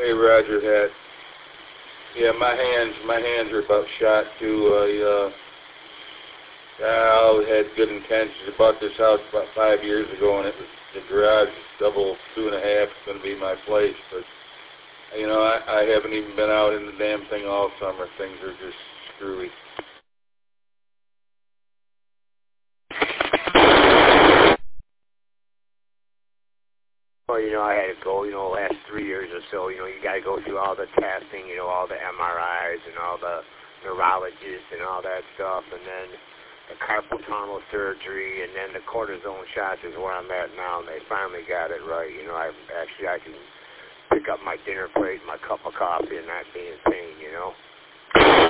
Hey, Roger Hat. Yeah, my hands are about shot too. I had good intentions. I bought this house about 5 years ago, and it was the garage is double 2.5. It's going to be my place, but you know, I haven't even been out in the damn thing all summer. Things are just screwy. Well, you know, I had to go, you know, last 3 years or so, you know, you got to go through all the testing, you know, all the MRIs and all the neurologists and all that stuff, and then the carpal tunnel surgery, and then the cortisone shots is where I'm at now, and they finally got it right. You know, I can pick up my dinner plate, my cup of coffee, and not be in pain, you know.